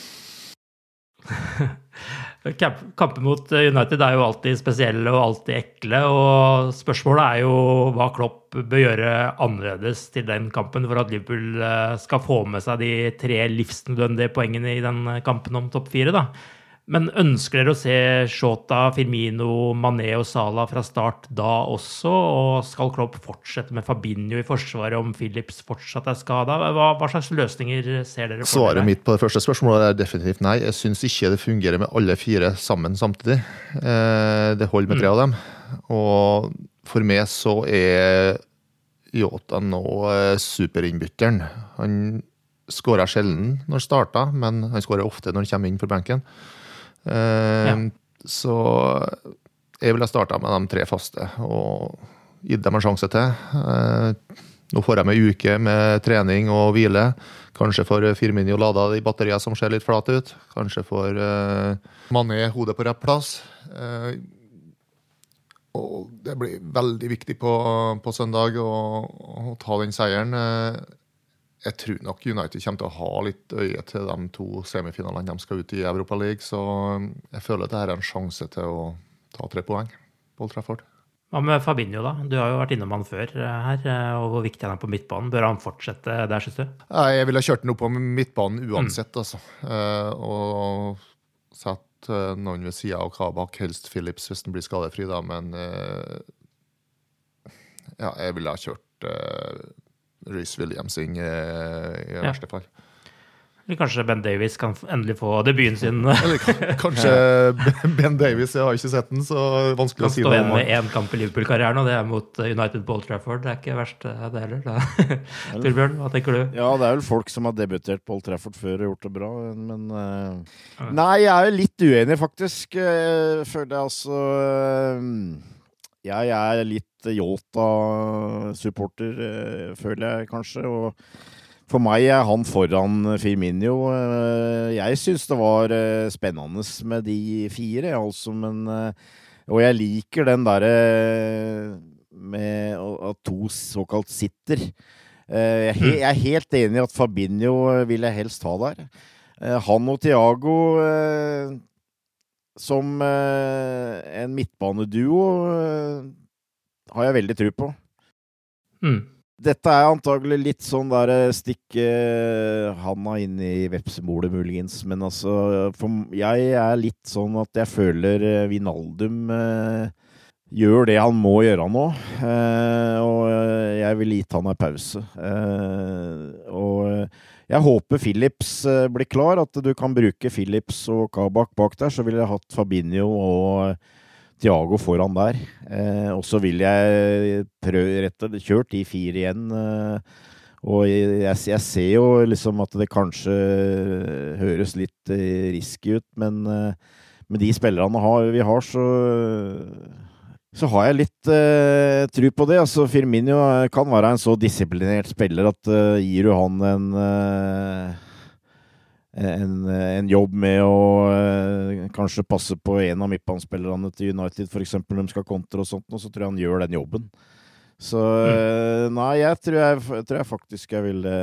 [SPEAKER 5] Kampen mot United er jo alltid spesielle og alltid ekle, og spørsmålet er jo hva Klopp bør gjøre annerledes til den kampen for at Liverpool skal få med seg de tre livsnødvendige poengene i den kampen om topp fire da. Men ønsker dere å se Jota, Firmino, Mané og Salah fra start da også, og skal Klopp fortsette med Fabinho i forsvaret om Phillips fortsatt er skadet? Hva, hva slags løsninger ser dere for
[SPEAKER 7] Svaret
[SPEAKER 5] dere?
[SPEAKER 7] mitt på det første spørsmålet er definitivt nei. Jeg synes ikke det fungerer med alle fire sammen samtidig. Det holder med tre av dem. Og for meg så er Jota nå superinnbytteren. Han skårer sjelden når han starter, men han skårer ofte når han kommer inn for benken. Uh, ja. Så jeg vil ha startet med de tre faste og gitt dem en sjanse til. Uh, nå får jeg med en uke med trening og hvile. Kanskje får Firmino lada de batterier som ser litt flate ut. Kanskje får uh, Mané hodet på rett plass. Uh, og det blir veldig viktig på, på søndag å, å ta den seieren. Uh, Jeg tror nok United kommer til å ha litt øye til de to semifinalene de skal ut i Europa League, så jeg føler at dette er en sjanse til å ta tre poeng på Old Trafford.
[SPEAKER 5] Hva med Fabinho da? Du har jo vært innom han før her, og hvor viktig han er på midtbanen. Bør han fortsette der, synes du?
[SPEAKER 7] Jeg ville ha kjørt den opp på midtbanen uansett, mm. altså. Og satt noen ved siden av Kabak, helst Phillips hvis den blir skadefri da, men ja, jeg ville ha kjørt Rhys Williams inn i, i ja. verste fall.
[SPEAKER 5] Eller kanskje Ben Davies kan endelig få debuten sin.
[SPEAKER 7] Eller kanskje Ben Davies, jeg har ikke sett den, så vanskelig
[SPEAKER 5] kan
[SPEAKER 7] å si
[SPEAKER 5] noe. Kan stå igjen
[SPEAKER 7] noe.
[SPEAKER 5] med en kamp i Liverpool-karrieren, og det er mot United på Old Trafford. Det er ikke verst det heller. Torbjørn, hva tenker du?
[SPEAKER 6] Ja, det er vel folk som har debutert på Old Trafford før og gjort det bra, men uh... ja. Nei, jeg er jo litt uenig faktisk. Jeg føler jeg altså uh... Jeg er litt Jota-supporter, føler jeg kanskje, og for meg er han foran Firmino. Jeg synes det var spennende med de fire, altså, men, og jeg liker den der med at to såkalt sitter. Jeg er helt enig i at Fabinho vil jeg helst ha der. Han og Thiago som eh, en midtbaneduo eh, har jeg veldig tro på. Mm. Dette er antagelig litt sånn der stikke handa inn i vepsemolet muligens, men altså, for jeg er litt sånn at jeg føler Wijnaldum eh, gjør det han må gjøre nå, eh, og jeg vil gitt han en pause. Eh, og jeg håper Phillips blir klar, at du kan bruke Phillips og Kabak bak der, så vil jeg hatt Fabinho og Thiago foran der. Eh, og så vil jeg prøve rett og kjørt de fire igjen. Eh, og jeg, jeg ser jo liksom at det kanskje høres litt eh, risky ut, men eh, med de spillerne har, vi har, så... Så har jeg litt uh, tro på det. Altså, Firmino kan være en så disiplinert spiller at uh, gir du han en, uh, en, en jobb med å uh, kanskje passe på en av midtbanespillerne til United, for eksempel når de skal kontre og sånt, og så tror jeg han gjør den jobben. Så uh, nei, jeg tror jeg, jeg tror jeg faktisk jeg ville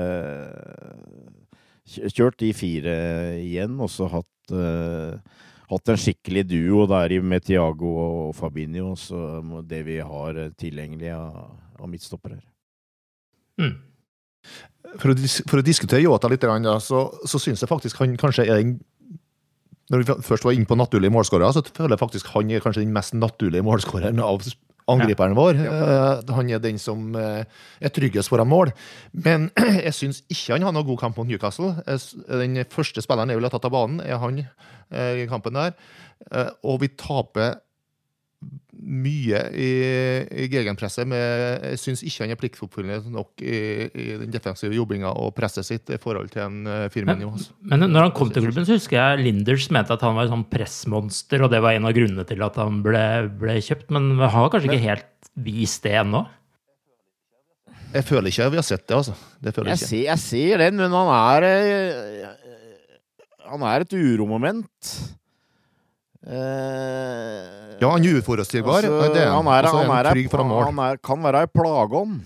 [SPEAKER 6] uh, kjørt de fire igjen, og så hatt... Uh, hatt en skikkelig duo der med Thiago og Fabinho, så det vi har tilgjengelig av, av midtstopper her.
[SPEAKER 5] Mm.
[SPEAKER 7] For, å dis- for å diskutere Jota litt, da, så, så synes jeg faktisk han kanskje er den, når vi først var inne på naturlige målskårere, så føler jeg faktisk han er kanskje den mest naturlige målskåreren av angriperen vår. Ja. Uh, han er den som uh, er tryggest foran mål. Men jeg synes ikke han har noen god kamp mot Newcastle. Den første spilleren jeg vil ha tatt av banen er han uh, i kampen der. Uh, og vi taper mye i, i gegenpresset, men jeg synes ikke han er pliktoppfyllende nok i, i den defensive jobbinga og presset sitt i forhold til en uh, Firmino.
[SPEAKER 5] Men, men når han kom til klubben, så husker jeg Linders mente at han var et sånn pressmonster, og det var en av grunnene til at han ble, ble kjøpt, men vi har kanskje men, ikke helt vist det ennå?
[SPEAKER 7] Jeg føler ikke vi har sett det, altså. Det føler
[SPEAKER 6] jeg,
[SPEAKER 7] ikke.
[SPEAKER 6] Ser, jeg ser den, men han er han er et uromoment. Eh,
[SPEAKER 7] ja, han er uforutsigbar.
[SPEAKER 6] altså,
[SPEAKER 7] det er han.
[SPEAKER 6] Han, er,
[SPEAKER 7] Også
[SPEAKER 6] han,
[SPEAKER 7] er
[SPEAKER 6] er,
[SPEAKER 7] trygg foran mål.
[SPEAKER 6] han er, kan være en plageånd.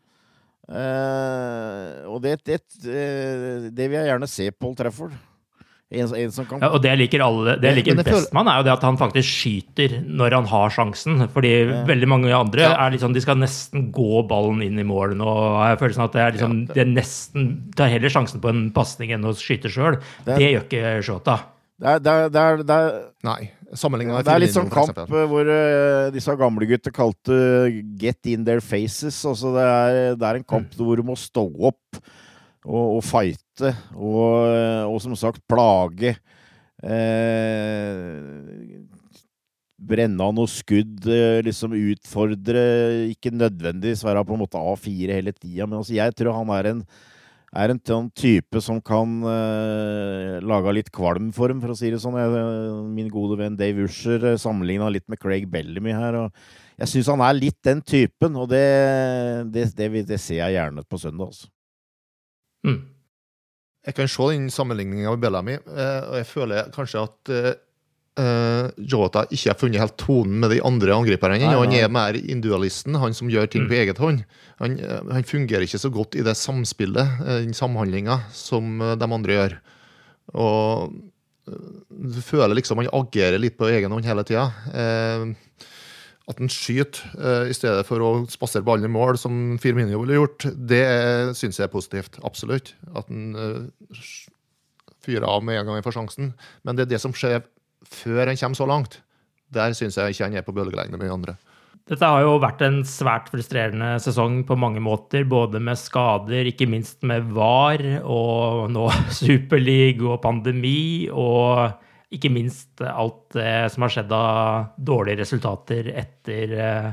[SPEAKER 6] Eh, og det, det, det vil jeg gjerne se Paul Trafford. En, en som kan...
[SPEAKER 5] Ja, og det jeg liker, alle, det jeg liker best med han er jo det at han faktisk skyter når han har sjansen, fordi ja. veldig mange andre ja. er liksom, de skal nesten gå ballen inn i målen, og jeg føler sånn at det er liksom, ja, det... det nesten, tar heller sjansen på en passning enn å skyte selv. Det, det gjør ikke Jota.
[SPEAKER 6] Det er, det er, det er, det er,
[SPEAKER 7] Nei, sammenlignet med
[SPEAKER 6] det er litt sånn kamp hvor uh, disse gamle gutter kalte get in their faces, altså det er, det er en kamp mm. hvor du må stå opp og, og fighte, og, og som sagt plage, eh, brenne av noe skudd, liksom utfordre, ikke nødvendigvis være på en måte A fire hele tiden, men altså jeg tror han er en, er en sånn type som kan eh, lage litt kvalm for dem, for å si det sånn. Jeg, min gode venn Dave Usher sammenlignet litt med Craig Bellamy her, og jeg synes han er litt den typen, og det, det, det, det ser jeg gjerne på søndag også.
[SPEAKER 5] Mm.
[SPEAKER 7] Jeg kan se den sammenligningen med Bellamy, og jeg føler kanskje at uh, Jota ikke har funnet helt tonen med de andre angriperne. Nei, nei. Han er mer individualisten, han som gjør ting mm. på eget hånd. Han, han fungerer ikke så godt i det samspillet, den samhandlingen som de andre gjør. Og du føler liksom han agerer litt på egen hånd hele tiden. Uh, At han skyter uh, i stedet for å spassere ballen i mål, som Firmino ville gjort, det synes jeg er positivt, absolutt. At han uh, fyrer av med en gang han får sjansen. Men det er det som skjer før han kommer så langt. Der synes jeg ikke han er på bølgelengde med de andre.
[SPEAKER 5] Dette har jo vært en svært frustrerende sesong på mange måter, både med skader, ikke minst med V A R, og nå Superliga og pandemi, og ikke minst alt det som har skjedd av dårlige resultater etter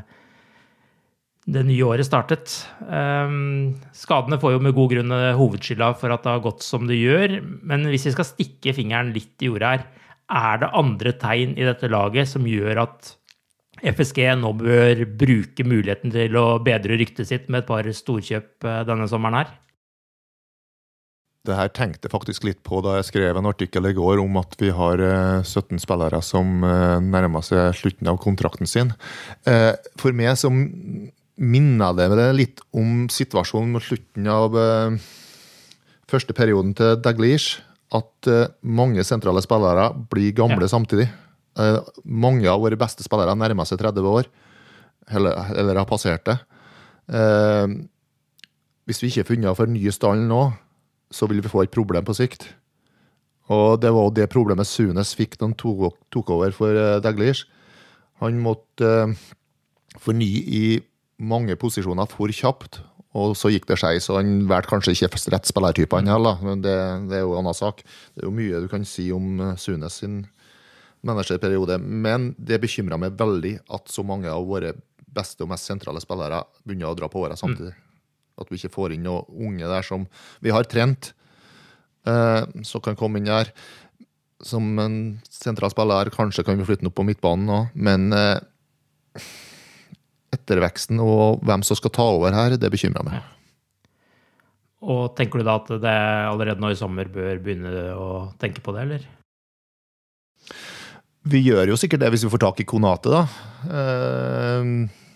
[SPEAKER 5] det nye året startet. Skadene får jo med god grunn hovedskylda for at det har gått som det gjør, men hvis vi skal stikke fingeren litt i jorda her, er det andre tegn i dette laget som gjør at F S G nå bør bruke muligheten til å bedre ryktet sitt med et par storkjøp denne sommeren her?
[SPEAKER 7] Det her tenkte jeg faktisk litt på da jeg skrev en artikkel i går om at vi har sytten spillere som nærmer seg slutten av kontrakten sin. For meg så minner det litt om situasjonen mot slutten av første perioden til Dalglish, at mange sentrale spillere blir gamle ja. samtidig. Mange av våre beste spillere nærmer seg tretti år, eller, eller har passert det. Hvis vi ikke er funnet for nye stallen nå, så vil vi få et problem på sikt. Og det var det problemet Sunes fikk da han tok, tok over for uh, Dalglish. Han måtte uh, fornye i mange posisjoner for kjapt, og så gikk det seg, så han valgte kanskje ikke rett spillertype han heller, men det, det er jo en annen sak. Det er jo mye du kan si om uh, Sunes sin managerperiode, men det bekymrer meg veldig at så mange av våre beste og mest sentrale spillere begynner å dra på året samtidig. Mm. At vi ikke får inn noen unge der som vi har trent, eh, så kan komme inn der som en sentral spiller. Kanskje kan vi flytte den opp på midtbanen nå, men eh, etterveksten og hvem som skal ta over her, det bekymrer meg.
[SPEAKER 5] Og tenker du da at det allerede nå i sommer bør begynne å tenke på det, eller?
[SPEAKER 7] Vi gjør jo sikkert det hvis vi får tak i Konate da. Eh,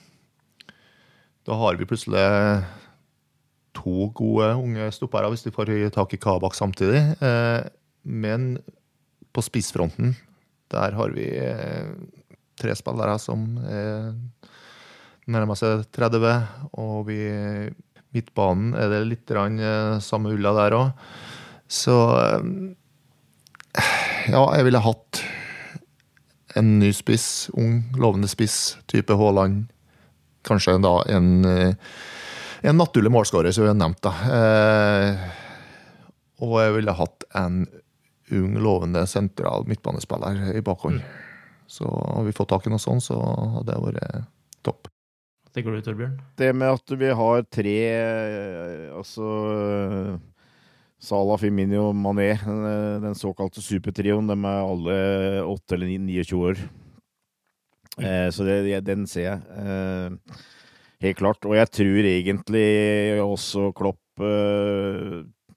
[SPEAKER 7] da har vi plutselig to gode unge stoppere hvis de får tak i Kabak samtidig. Eh, men på spissfronten, der har vi eh, tre spillere som er nærmer seg tretti, og vi, midtbanen er det litt rann, eh, samme ulla der også. Så eh, ja, jeg ville hatt en ny spiss, ung, lovende spiss, type Haaland. Kanskje da en... Eh, En naturlig målskårer, som vi har nevnt da. Eh, og jeg ville hatt en ung, lovende sentral midtbanespiller i bakhånd. Mm. Så har vi fått tak i noe sånt, så hadde det vært topp.
[SPEAKER 5] Hva tenker du, Torbjørn?
[SPEAKER 6] Det med at vi har tre, altså Salah, Firmino, Mané, den såkalte supertrioen, de er alle åtte eller niogtjue år. Eh, så det, den ser jeg. Eh, Helt klart, og jeg tror egentlig også Klopp uh,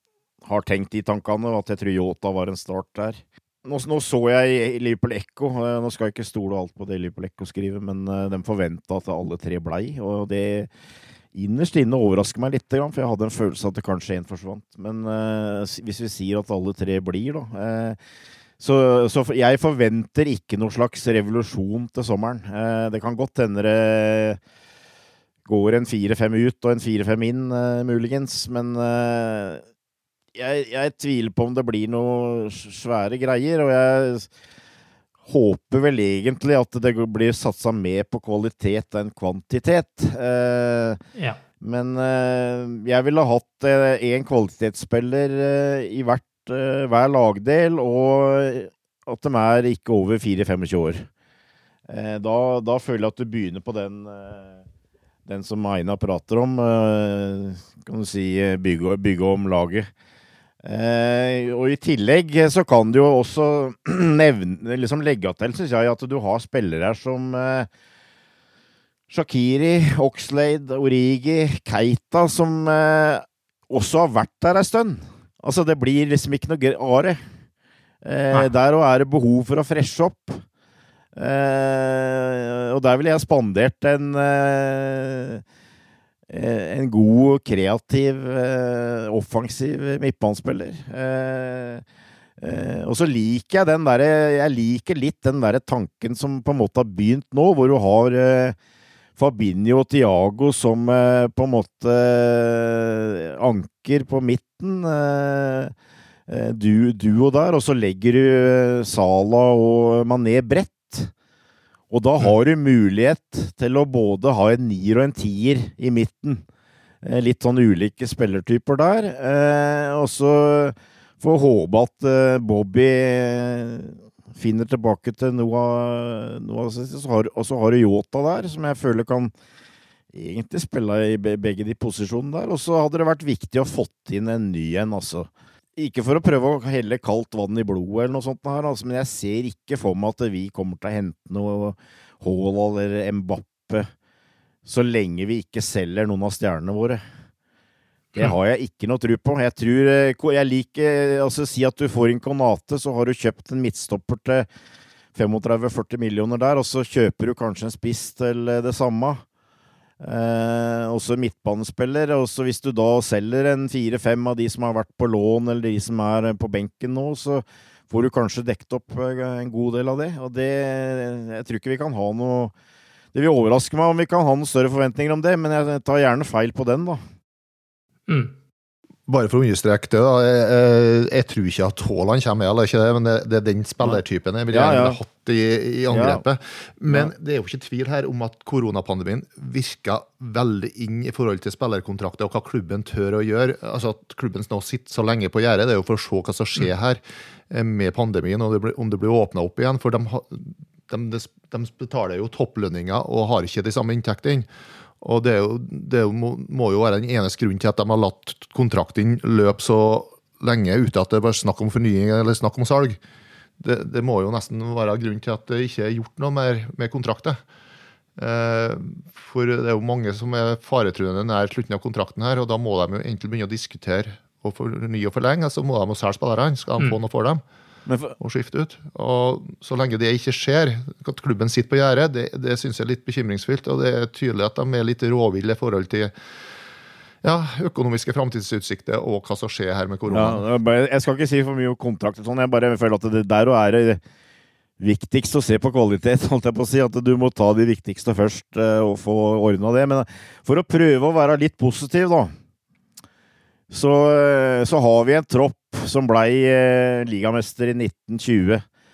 [SPEAKER 6] har tenkt de tankene, og at jeg tror Jota var en start der. Nå, nå så jeg i Liverpool Echo, nå skal jeg ikke stole alt på det Liverpool Echo skriver, men de forventet at alle tre blei, og det innerst inne overrasker meg litt, for jeg hadde en følelse at det kanskje en forsvant. Men uh, hvis vi sier at alle tre blir, da... Uh, Så, så jeg forventer ikke noen slags revolusjon til sommeren. Eh, det kan godt hende det går en fire fem ut og en fire fem inn, eh, muligens. Men eh, jeg, jeg tviler på om det blir noen svære greier, og jeg håper vel egentlig at det blir satset mer på kvalitet enn kvantitet. Eh,
[SPEAKER 5] ja.
[SPEAKER 6] Men eh, jeg ville ha hatt eh, en kvalitetsspiller eh, i hvert hver lagdel, og at de er ikke over fire femogtjue år. Da, da føler jeg at du begynner på den, den som Aina prater om, kan du si, bygge, bygge om laget. Og i tillegg så kan du jo også nevne, liksom legge til, synes jeg, at du har spillere som Shaqiri, Oxlade, Origi, Keita, som også har vært der en stund. Altså, det blir liksom ikke noe are. Eh, der og er det behov for å freshe opp. Eh, og der vil jeg spandert en, eh, en god, kreativ, eh, offensiv midtbanespiller. Eh, eh, og så liker jeg den der, jeg liker litt den der tanken som på en måte har begynt nå, hvor du har... Eh, Fabinho og Thiago som eh, på en måte eh, anker på midten, eh, du, duo der, og så legger du eh, Salah og Mané brett. Og da har du mulighet til å både ha en nier og en tier i midten. Eh, litt sånn ulike spillertyper der. Eh, og så får håpe at eh, Bobby... finner tilbake til noe, noe så har, og så har du Jota der, som jeg føler kan egentlig spille i begge de posisjonene der, og så hadde det vært viktig å fått inn en ny en, altså. Ikke for å prøve å helle kaldt vann i blodet eller noe sånt her, altså, men jeg ser ikke for meg at vi kommer til å hente noe Haaland eller Mbappe, så lenge vi ikke selger noen av stjernene våre. Det har jeg ikke noe tro på. Jeg tror, jeg liker, altså si at du får en Konate, så har du kjøpt en midtstopper til tretifem til førti millioner der, og så kjøper du kanskje en spiss til det samme. Eh, også midtbanespiller, og så hvis du da selger en fire fem av de som har vært på lån, eller de som er på benken nå, så får du kanskje dekt opp en god del av det. Og det, jeg tror ikke vi kan ha noe, det vil overraske meg om vi kan ha noen større forventninger om det, men jeg tar gjerne feil på den da.
[SPEAKER 5] Mm.
[SPEAKER 7] Bare for å understreke det da, jeg, jeg, jeg tror ikke at Haaland kommer med, eller ikke det, men det, det er den spillertypen jeg vil gjerne ja, ja. ha hatt i, i angrepet. Ja. Men ja. det er jo ikke tvil her om at koronapandemien virker veldig inn i forhold til spillerkontrakter og hva klubben tør å gjøre. Altså at klubben nå sitter så lenge på gjerdet, det er jo for å se hva som skjer her med pandemien, og det blir, om det blir åpnet opp igjen, for de, de, de betaler jo topplønninger og har ikke de samme inntektene. Og det, er jo, det må, må jo være den eneste grunnen til at de har latt kontrakten løpe så lenge uten at det bare snakk om fornying eller snakk om salg. Det, det må jo nesten være grunnen til at det ikke er gjort noe mer med kontraktet. Eh, for det er jo mange som er faretruende nær slutten av kontrakten her, og da må de jo egentlig begynne å diskutere og fornye og forlenge, så må de jo selge spillerne, skal de få noe for dem. For... og skifte ut. Og så lenge det ikke skjer, at klubben sitter på gjerdet, det, det synes jeg er litt bekymringsfullt, og det er tydelig at de er litt råville i forhold til ja, økonomiske fremtidsutsikter og hva som skjer her med korona.
[SPEAKER 6] Ja, jeg skal ikke si for mye om kontrakt, sånn. Jeg bare føler at det der er det viktigst å se på kvalitet, holdt jeg på å si, at du må ta de viktigste først og få ordnet det. Men for å prøve å være litt positiv da, så, så har vi en tropp som ble eh, ligamester i nitten tjue.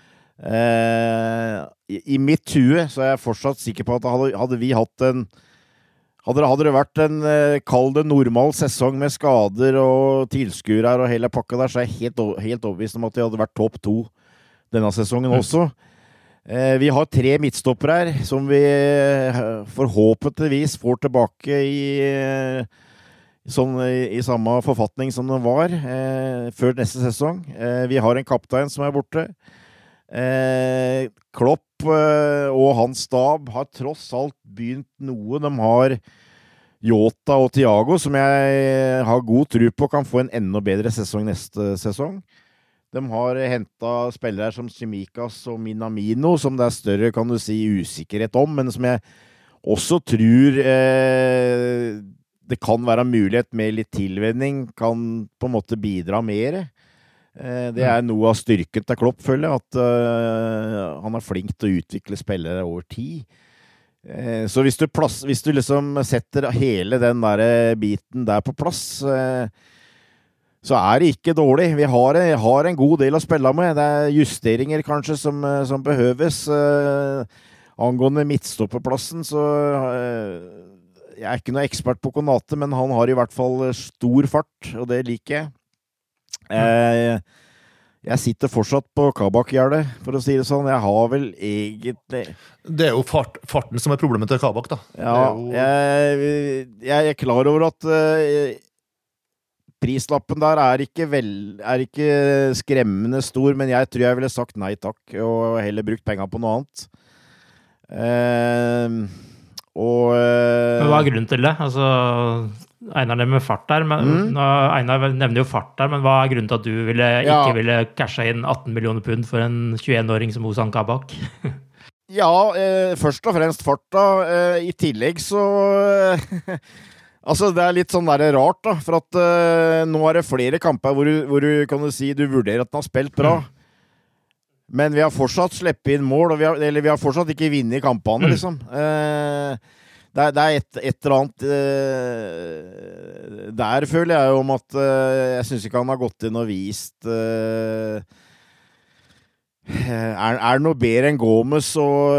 [SPEAKER 6] Eh, i, I mitt hue så er jeg fortsatt sikker på at hadde, hadde vi hatt en hadde det, hadde det vært en eh, kall det normal sesong med skader og tilskuere og hele pakka der, så er jeg helt, helt overbevist om at det hadde vært topp to denne sesongen mm. også. Eh, vi har tre midtstopper her som vi eh, forhåpentligvis får tilbake i eh, Sånn i, i samme forfatning som den var eh, før neste sesong. Eh, vi har en kaptein som er borte. Eh, Klopp eh, og hans stab har tross alt begynt noe. De har Jota og Thiago, som jeg har god tro på kan få en enda bedre sesong neste sesong. De har hentet spillere som Tsimikas og Minamino, som det er større, kan du si, usikkerhet om, men som jeg også tror eh, det kan være mulighet med litt tilvenning, kan på en måte bidra mer. Eh, det er noe av styrken til Klopp, føler jeg, at eh, han er flink til å utvikle spillere over tid. Eh, så hvis du, plass, hvis du liksom setter hele den der biten der på plass, eh, så er det ikke dårlig. Vi har, har en god del å spille med. Det er justeringer kanskje som, som behøves. Uh, angående midtstopperplassen, så uh, jeg er ikke noe ekspert på Konate, men han har i hvert fall stor fart, og det liker jeg. Uh, jeg sitter fortsatt på Kabak-gjerdet, for å si det sånn. Jeg har vel egentlig...
[SPEAKER 7] Det er jo fart, farten som er problemet til Kabak, da.
[SPEAKER 6] Ja, jo... jeg, jeg er klar over at... Uh, prislappen der er ikke, vel, er ikke skremmende stor, men jeg tror jeg ville sagt nei takk, og heller brukt penger på noe annet. Eh, og, eh,
[SPEAKER 5] men hva er grunnen til det? Altså, Einar nevner fart der, men, mm. Einar nevner jo fart der, men hva er grunnen til at du ville, ikke ja. ville cashe inn atten millioner pund for en tjueen-åring som Ozan Kabak?
[SPEAKER 6] ja, eh, først og fremst fart da. Eh, I tillegg så... Altså, det er litt sånn der rart da, for at uh, nå er det flere kamper hvor du, hvor du kan du si, du vurderer at den har spilt bra. Mm. Men vi har fortsatt sleppet inn mål, og vi har, eller vi har fortsatt ikke vunnet i kampene, mm. liksom. Uh, det, er, det er et, et eller annet uh, der føler jeg om at uh, jeg synes ikke han har gått inn og vist uh, er, er det noe bedre enn Gomes og,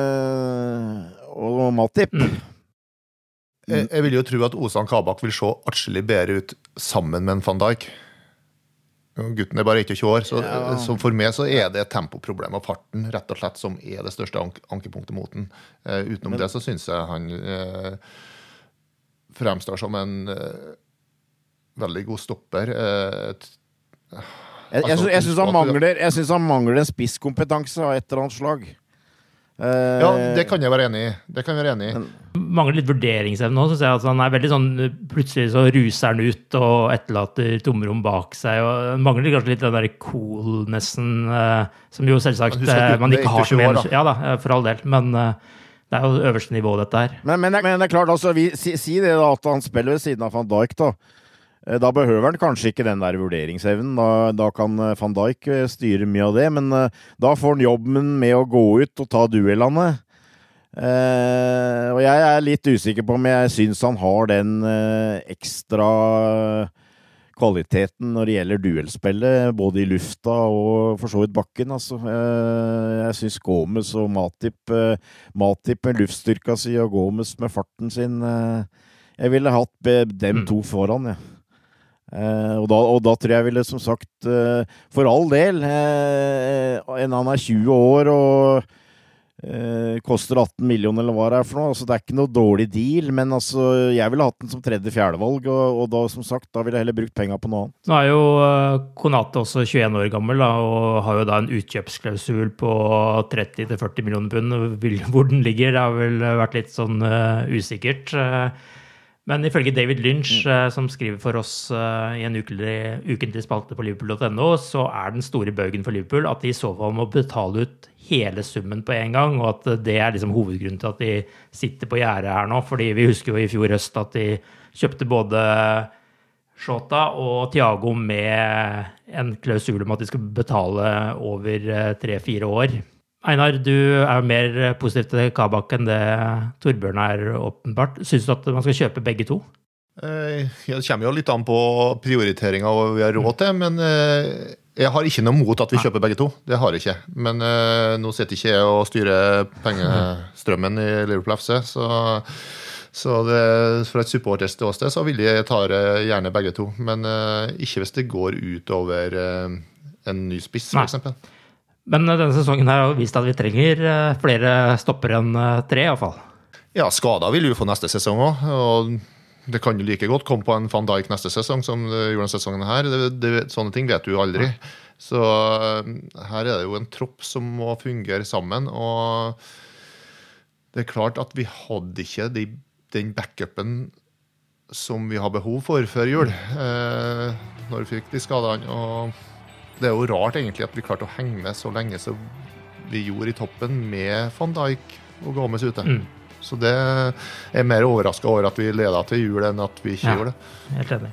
[SPEAKER 6] uh, og Matip?
[SPEAKER 7] Mm. Jeg, jeg vil jo tro at Ozan Kabak vil se atskillig bedre ut sammen med en Van Dijk. Gutten er bare tjueen år, så, ja. så for meg så er det et tempoproblem av farten, rett og slett, som er det største ank ankepunktet mot den. Uh, utenom Men, det så synes jeg han uh, fremstår som en uh, veldig god stopper. Uh,
[SPEAKER 6] jeg jeg, altså, jeg synes han mangler, jeg synes han mangler en spisskompetanse av et eller annet slag.
[SPEAKER 7] Uh, ja, det kan jeg være enig i. Det kan jeg være enig i.
[SPEAKER 5] Mangler litt vurderingsevne nå, synes jeg at han er veldig sånn, plutselig så ruser han ut og etterlater tomrom bak seg, og han mangler kanskje litt den der coolnessen, uh, som jo selvsagt uh, man ikke har som en, ja da, for all del, men uh, det er jo øverste nivå dette her.
[SPEAKER 6] Men, men, men det er klart, altså, vi, si, si det da, at han spiller ved siden av Van Dijk da, da behøver han kanskje ikke den der vurderingsevnen, da, da kan Van Dijk styre mye av det, men uh, da får han jobben med å gå ut og ta duellene. Uh, og jeg er litt usikker på om jeg synes han har den uh, ekstra kvaliteten når det gjelder duellspillet, både i lufta og for så vidt bakken. Altså. Uh, jeg synes Gomes og Matip, uh, Matip med luftstyrka si og Gomes med farten sin, uh, jeg ville hatt dem to foran, ja. Uh, og, da, og da tror jeg ville som sagt uh, for all del uh, en han er tjue år og uh, koster atten millioner eller hva det er for noe, altså det er ikke noe dårlig deal, men altså jeg ville hatt den som tredje fjerdevalg, og, og da som sagt da ville jeg heller brukt penger på noe annet.
[SPEAKER 5] Nå er jo uh, Konate også tjueen år gammel da, og har jo da en utkjøpsklausul på tretti til førti millioner pund. Hvor den ligger det har vel vært litt sånn uh, usikkert. uh, Men ifølge David Lynch, mm. som skriver for oss i en ukentlig, ukentlig spalte på Liverpool punktum no, så er den store bøgen for Liverpool at de i så fall må betale ut hele summen på en gang, og at det er liksom hovedgrunnen til at de sitter på gjerdet her nå, fordi vi husker jo i fjor høst at de kjøpte både Shota og Thiago med en klausul om at de skal betale over tre-fire år. Einar, du er jo mer positiv til Kabak enn det Torbjørn er åpenbart. Synes du at man skal kjøpe begge to?
[SPEAKER 7] Eh, det kommer jo litt an på prioriteringen og hva vi har råd til, men eh, jeg har ikke noe mot at vi kjøper begge to. Det har jeg ikke. Men eh, nå sitter ikke jeg og styrer pengestrømmen i Liverpool F C, så, så det, fra et supporterståsted så vil jeg ta gjerne begge to. Men eh, ikke hvis det går ut over eh, en ny spiss, for eksempel.
[SPEAKER 5] Men denne sesongen her har vist at vi trenger flere stopper enn tre i hvert fall.
[SPEAKER 7] Ja, skader vil vi få neste sesong også, og det kan jo like godt komme på en Van Dijk neste sesong som det gjorde denne sesongen her. Det, det, sånne ting vet du jo aldri. Så her er det jo en tropp som må fungere sammen, og det er klart at vi hadde ikke de, den backupen som vi har behov for før jul, eh, når vi fikk de skadene. Og det er jo rart egentlig at vi klarte å henge med så lenge som vi gjorde i toppen med Van Dijk og Gomez ute. Mm. Så det er mer overrasket over at vi ledet til jul enn at vi ikke ja, gjorde det.
[SPEAKER 5] Helt enig.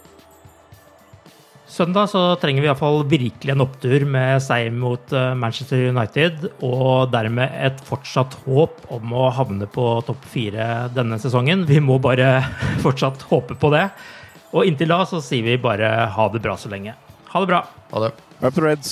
[SPEAKER 5] Søndag så trenger vi i hvert fall virkelig en opptur med seier mot Manchester United, og dermed et fortsatt håp om å havne på topp fire denne sesongen. Vi må bare fortsatt håpe på det. Og inntil da så sier vi bare ha det bra så lenge. Ha det bra.
[SPEAKER 7] Ha det.
[SPEAKER 6] Up the Reds.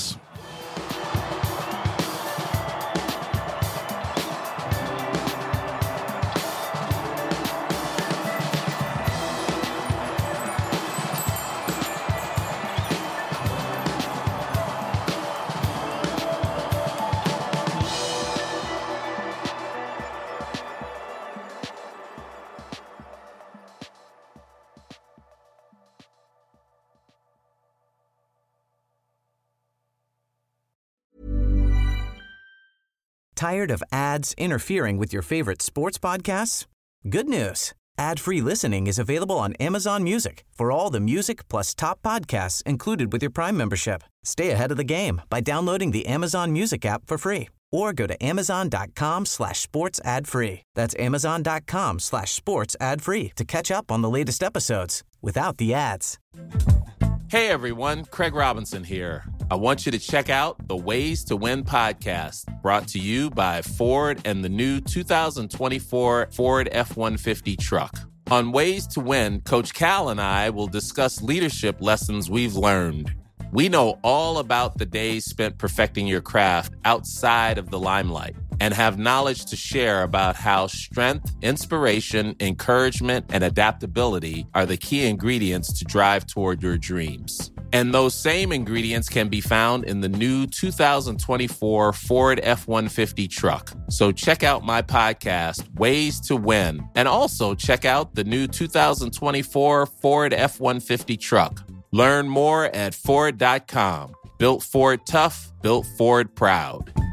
[SPEAKER 1] Tired of ads interfering with your favorite sports podcasts? Good news. Ad-free listening is available on Amazon Music for all the music plus top podcasts included with your Prime membership. Stay ahead of the game by downloading the Amazon Music app for free or go to amazon.com slash sports ad free. That's amazon.com slash sports ad free to catch up on the latest episodes without the ads.
[SPEAKER 10] Hey everyone, Craig Robinson here. I want you to check out the Ways to Win podcast, brought to you by Ford and the new two thousand twenty-four Ford F one fifty truck. On Ways to Win, Coach Cal and I will discuss leadership lessons we've learned. We know all about the days spent perfecting your craft outside of the limelight and have knowledge to share about how strength, inspiration, encouragement, and adaptability are the key ingredients to drive toward your dreams. And those same ingredients can be found in the new two thousand twenty-four Ford F one fifty truck. So check out my podcast, Ways to Win, and also check out the new two thousand twenty-four Ford F one fifty truck. Learn more at Ford dot com. Built Ford tough, built Ford proud.